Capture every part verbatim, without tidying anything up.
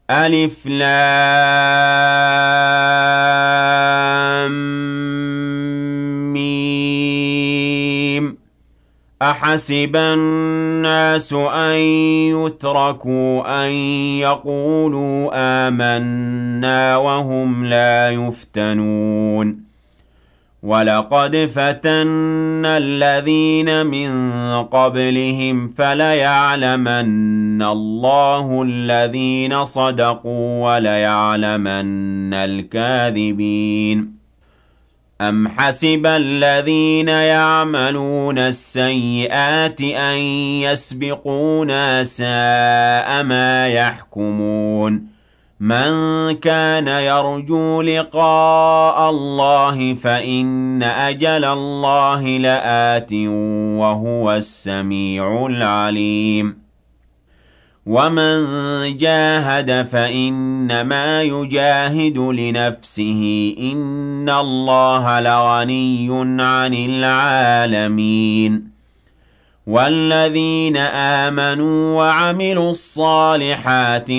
ألف لام ميم. أحسب الناس أن يتركوا أن يقولوا آمنا وهم لا يفتنون ولقد فتنا الذين من قبلهم فليعلمن الله الذين صدقوا وليعلمن الكاذبين أم حسب الذين يعملون السيئات أن يسبقونا ساء ما يحكمون من كان يرجو لقاء الله فإن أجل الله لآت وهو السميع العليم ومن جاهد فإنما يجاهد لنفسه إن الله لغني عن العالمين والذين آمنوا وعملوا الصالحات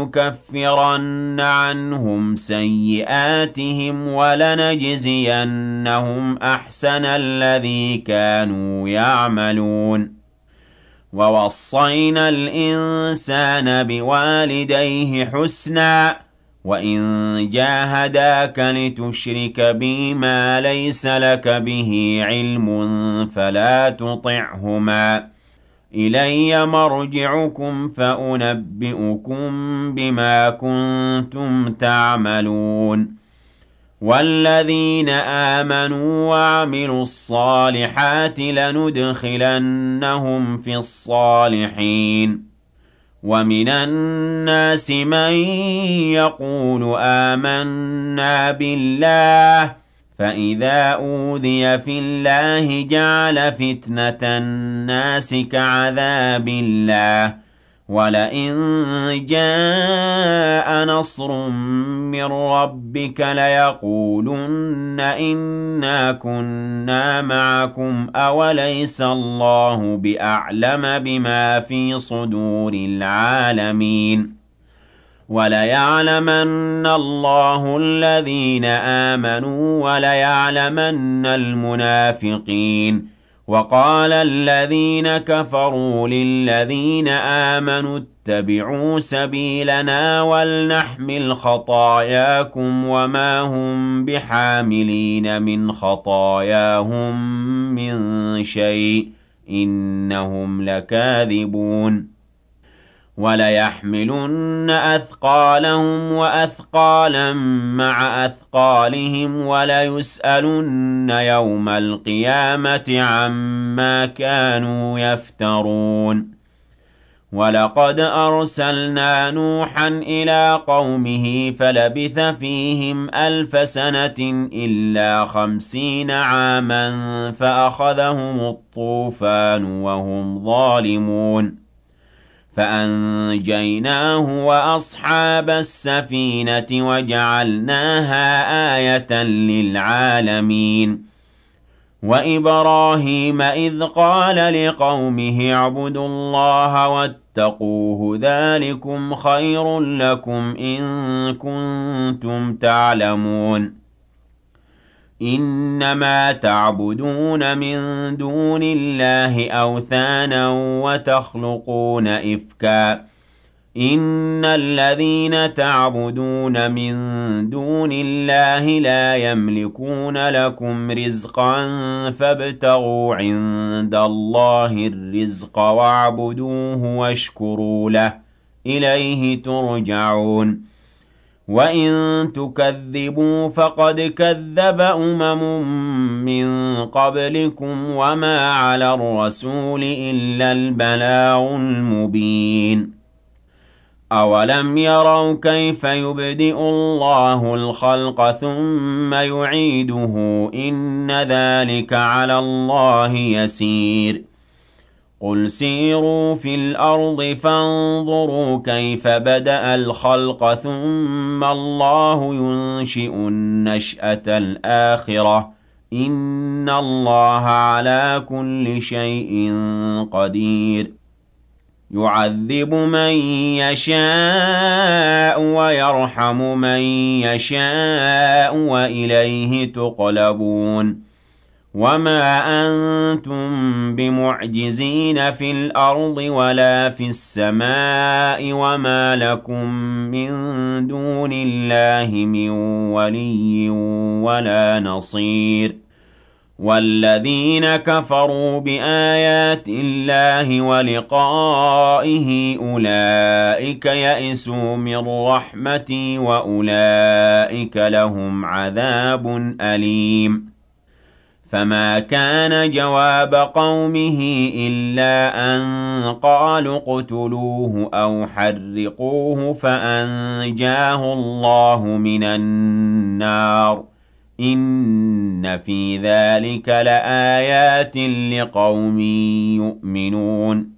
لنكفرن عنهم سيئاتهم ولنجزينهم أحسن الذي كانوا يعملون ووصينا الإنسان بوالديه حسنا وإن جاهداك لتشرك بي ما ليس لك به علم فلا تطعهما إلي مرجعكم فأنبئكم بما كنتم تعملون والذين آمنوا وعملوا الصالحات لندخلنهم في الصالحين ومن الناس من يقول آمنا بالله فإذا أوذي في الله جعل فتنة الناس كعذاب الله ولئن جاء نصر من ربك ليقولن إنا كنا معكم أوليس الله بأعلم بما في صدور العالمين وليعلمن الله الذين آمنوا وليعلمن المنافقين وقال الذين كفروا للذين آمنوا اتبعوا سبيلنا ولنحمل خطاياكم وما هم بحاملين من خطاياهم من شيء إنهم لكاذبون وليحملن أثقالهم وأثقالا مع أثقالهم وليسألن يوم القيامة عما كانوا يفترون ولقد أرسلنا نوحا إلى قومه فلبث فيهم ألف سنة إلا خمسين عاما فأخذهم الطوفان وهم ظالمون فأنجيناه وأصحاب السفينة وجعلناها آية للعالمين وإبراهيم إذ قال لقومه اعبدوا الله واتقوه ذلكم خير لكم إن كنتم تعلمون إنما تعبدون من دون الله أوثانا وتخلقون إفكا إن الذين تعبدون من دون الله لا يملكون لكم رزقا فابتغوا عند الله الرزق واعبدوه واشكروا له إليه ترجعون وَإِن تُكَذِّبُوا فَقَدْ كَذَّبَ أُمَمٌ مِّن قَبْلِكُمْ وَمَا عَلَى الرَّسُولِ إِلَّا الْبَلَاغُ الْمُبِينُ أَوَلَمْ يَرَوْا كَيْفَ يُبْدِئُ اللَّهُ الْخَلْقَ ثُمَّ يُعِيدُهُ إِنَّ ذَلِكَ عَلَى اللَّهِ يَسِيرٌ قُلْ سِيرُوا فِي الْأَرْضِ فَانظُرُوا كَيْفَ بَدَأَ الْخَلْقَ ثُمَّ اللَّهُ يُنشِئُ النَّشْأَةَ الْآخِرَةَ إِنَّ اللَّهَ عَلَى كُلِّ شَيْءٍ قَدِيرٌ يُعَذِّبُ مَن يَشَاءُ يشاء ويرحم من يشاء وإليه تقلبون وما أنتم بمعجزين في الأرض ولا في السماء وما لكم من دون الله من ولي ولا نصير والذين كفروا بآيات الله ولقائه أولئك يئسوا من رحمتي وأولئك لهم عذاب أليم فما كان جواب قومه إلا أن قالوا اقتلوه أو حرقوه فأنجاه الله من النار إن في ذلك لآيات لقوم يؤمنون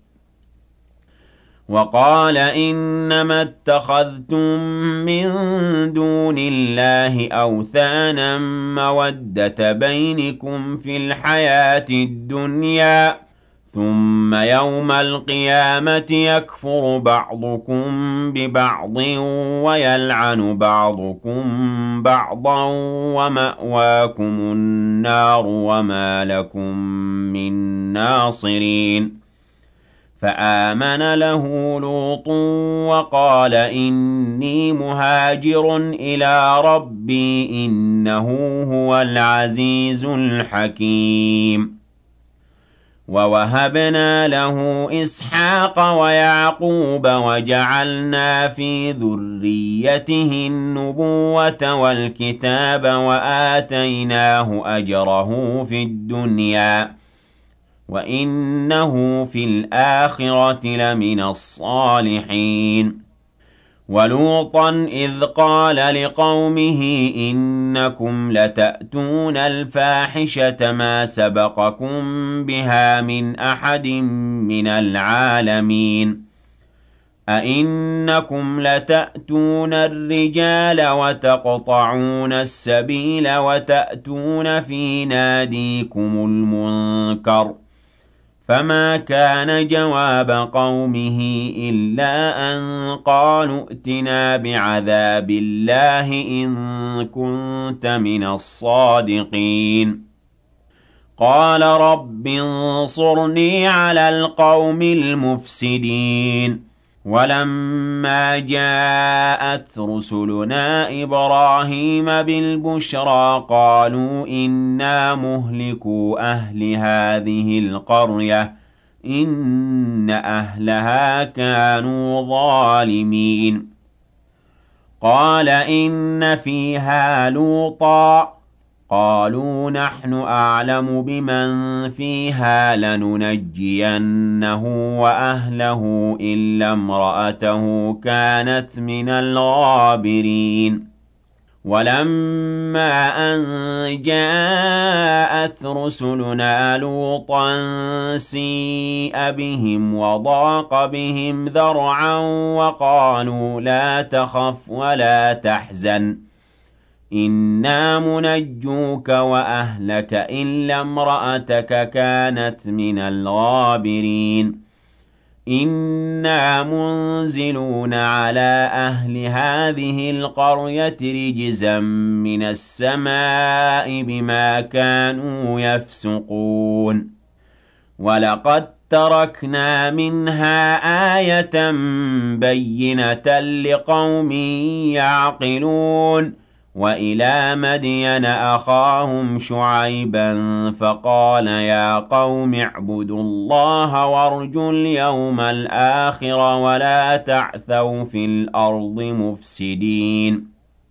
وقال إنما اتخذتم من دون الله أوثانا مودة بينكم في الحياة الدنيا ثم يوم القيامة يكفر بعضكم ببعض ويلعن بعضكم بعضا ومأواكم النار وما لكم من ناصرين فآمن له لوط وقال إني مهاجر إلى ربي إنه هو العزيز الحكيم ووهبنا له إسحاق ويعقوب وجعلنا في ذريته النبوة والكتاب وآتيناه أجره في الدنيا وإنه في الآخرة لمن الصالحين ولوطا إذ قال لقومه إنكم لتأتون الفاحشة ما سبقكم بها من أحد من العالمين أئنكم لتأتون الرجال وتقطعون السبيل وتأتون في ناديكم المنكر فما كان جواب قومه إلا أن قالوا ائتنا بعذاب الله إن كنت من الصادقين قال رب انصرني على القوم المفسدين ولما جاءت رسلنا إبراهيم بالبشرى قالوا إنا مهلكو أهل هذه القرية إن أهلها كانوا ظالمين قال إن فيها لوطا قالوا نحن أعلم بمن فيها لننجينه وأهله إلا امرأته كانت من الغابرين ولما أن جاءت رسلنا لوطا سيء بهم وضاق بهم ذرعا وقالوا لا تخف ولا تحزن إنا منجوك وأهلك إلا امرأتك كانت من الغابرين إنا منزلون على أهل هذه القرية رجزا من السماء بما كانوا يفسقون ولقد تركنا منها آية بينة لقوم يعقلون وإلى مدين أخاهم شعيبا فقال يا قوم اعبدوا الله وارجوا اليوم الآخر ولا تعثوا في الأرض مفسدين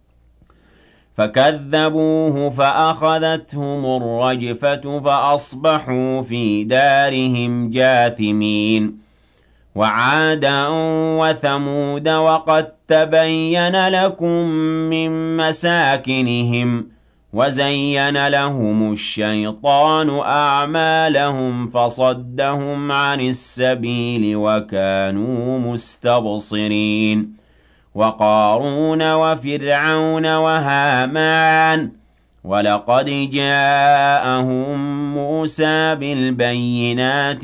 فكذبوه فأخذتهم الرجفة فأصبحوا في دارهم جاثمين وعادا وثمود وقد تبين لكم من مساكنهم وزين لهم الشيطان أعمالهم فصدهم عن السبيل وكانوا مستبصرين وقارون وفرعون وهامان ولقد جاءهم موسى بالبينات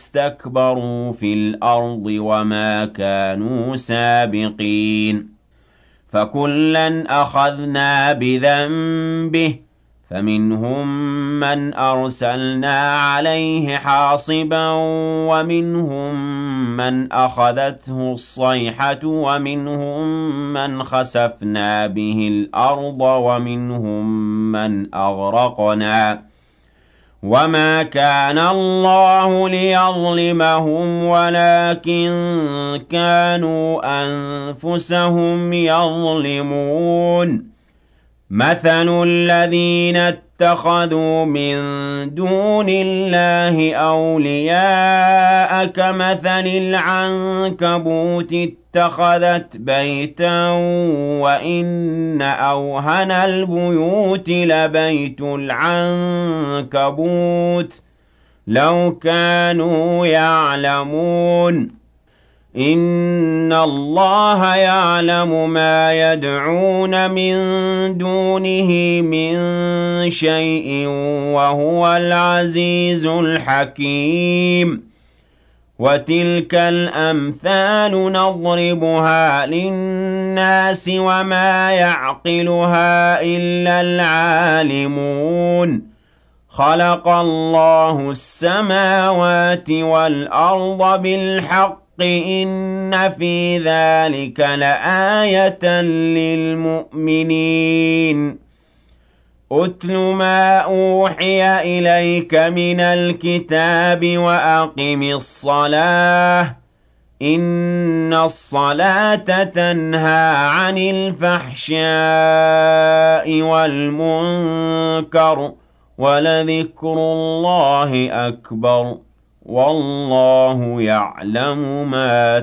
فاستكبروا في الأرض وما كانوا سابقين فكلا أخذنا بذنبه فمنهم من أرسلنا عليه حاصبا ومنهم من أخذته الصيحة ومنهم من خسفنا به الأرض ومنهم من أغرقنا وما كان الله ليظلمهم ولكن كانوا أنفسهم يظلمون مثل الذين اتخذوا من دون الله أولياء كمثل العنكبوت اتخذت بيتا وإن أوهن البيوت لبيت العنكبوت لو كانوا يعلمون إن الله يعلم ما يدعون من دونه من شيء وهو العزيز الحكيم وتلك الأمثال نضربها للناس وما يعقلها إلا العالمون خلق الله السماوات والأرض بالحق إن في ذلك لآية للمؤمنين أتل ما أوحي إليك من الكتاب وأقم الصلاة إن الصلاة تنهى عن الفحشاء والمنكر ولذكر الله أكبر والله يعلم ما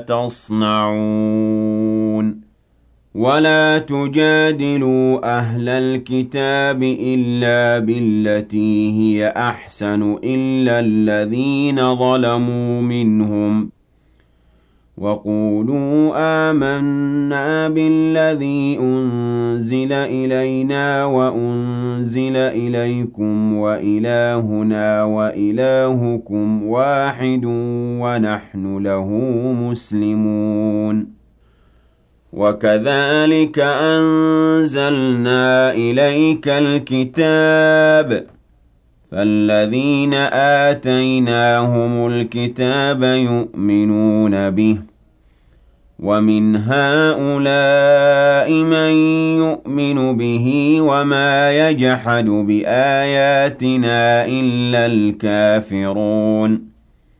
تصنعون ولا تجادلوا أهل الكتاب إلا بالتي هي أحسن إلا الذين ظلموا منهم وقولوا آمنا بالذي أنزل إلينا وأنزل إليكم وإلهنا وإلهكم واحد ونحن له مسلمون وكذلك أنزلنا إليك الكتاب فالذين آتيناهم الكتاب يؤمنون به ومن هؤلاء من يؤمن به وما يجحد بآياتنا إلا الكافرون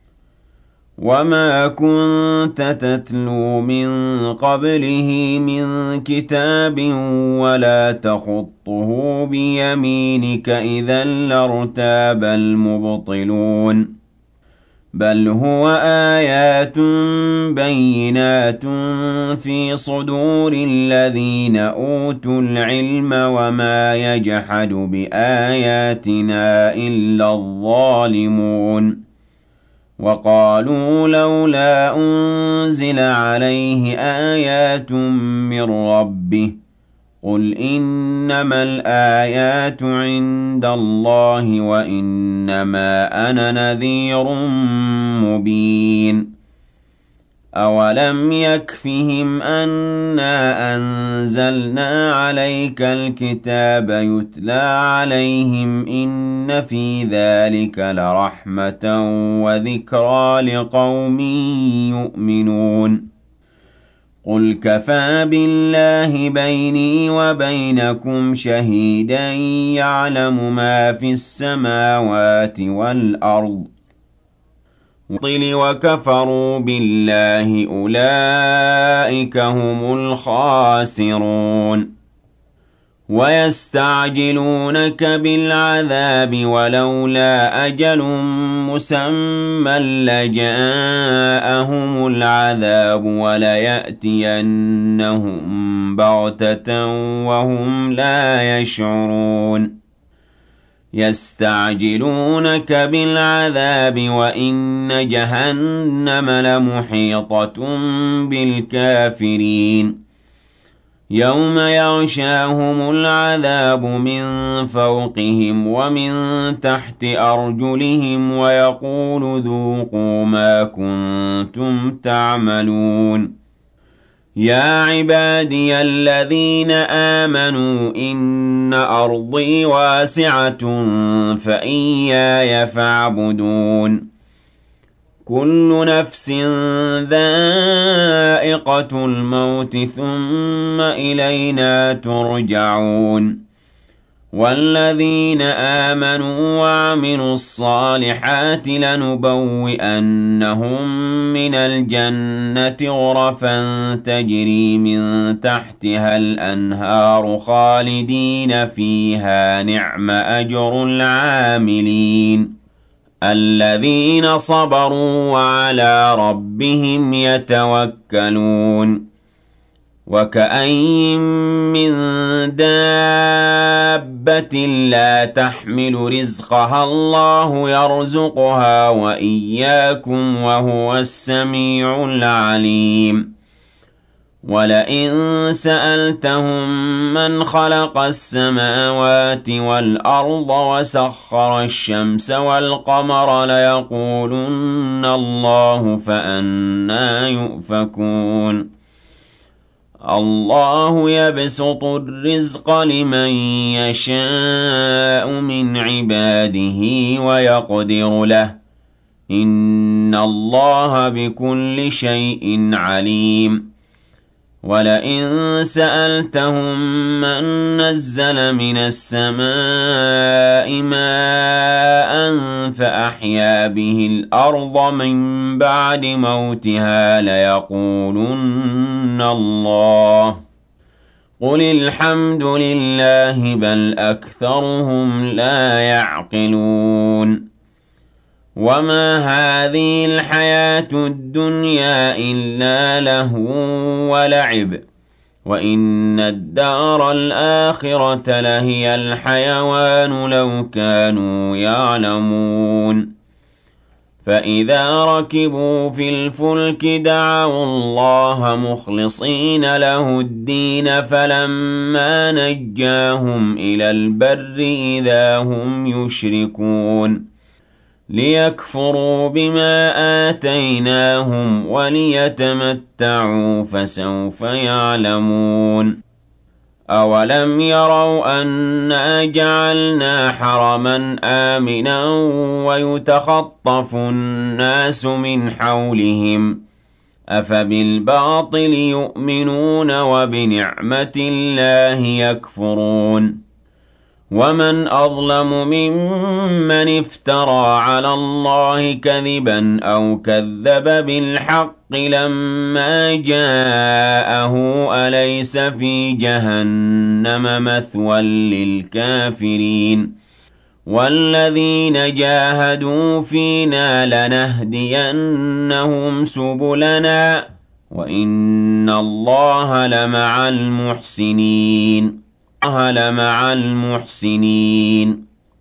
وما كنت تتلو من قبله من كتاب ولا تخطه بيمينك إذا لارتاب المبطلون بل هو آيات بينات في صدور الذين أوتوا العلم وما يجحد بآياتنا إلا الظالمون وقالوا لولا أنزل عليه آيات من ربه قل إنما الآيات عند الله وإنما أنا نذير مبين أولم يكفهم أنا أنزلنا عليك الكتاب يتلى عليهم إن في ذلك لرحمة وذكرى لقوم يؤمنون قل كفى بالله بيني وبينكم شهيدا يعلم ما في السماوات والأرض وكفروا بالله أولئك هم الخاسرون ويستعجلونك بالعذاب ولولا أجل مسمى لجاءهم العذاب وليأتينهم بغتة وهم لا يشعرون يستعجلونك بالعذاب وإن جهنم لمحيطة بالكافرين يوم يغشاهم العذاب من فوقهم ومن تحت أرجلهم ويقول ذوقوا ما كنتم تعملون يا عبادي الذين آمنوا إن أرضي واسعة فإياي فاعبدون كل نفس ذائقة الموت ثم إلينا ترجعون والذين آمنوا وعملوا الصالحات لنبوئنهم من الجنة غرفا تجري من تحتها الأنهار خالدين فيها نعم أجر العاملين الذين صبروا وعلى ربهم يتوكلون وكأين من دابة لا تحمل رزقها الله يرزقها وإياكم وهو السميع العليم ولئن سألتهم من خلق السماوات والأرض وسخر الشمس والقمر ليقولن الله فأنى يؤفكون الله يبسط الرزق لمن يشاء من عباده ويقدر له إن الله بكل شيء عليم ولئن سألتهم من نزل من السماء ماء فأحيا به الأرض من بعد موتها ليقولن الله قل الحمد لله بل أكثرهم لا يعقلون وما هذه الحياة الدنيا إلا لهو ولعب وإن الدار الآخرة لهي الحيوان لو كانوا يعلمون فإذا ركبوا في الفلك دعوا الله مخلصين له الدين فلما نجاهم إلى البر إذا هم يشركون ليكفروا بما آتيناهم وليتمتعوا فسوف يعلمون أولم يروا أنا جعلنا حرما آمنا ويتخطف الناس من حولهم أفبالباطل يؤمنون وبنعمة الله يكفرون ومن أظلم ممن افترى على الله كذبا أو كذب بالحق لما جاءه أليس في جهنم مثوى للكافرين والذين جاهدوا فينا لنهدينهم سبلنا وإن الله لمع المحسنين الله لمع المحسنين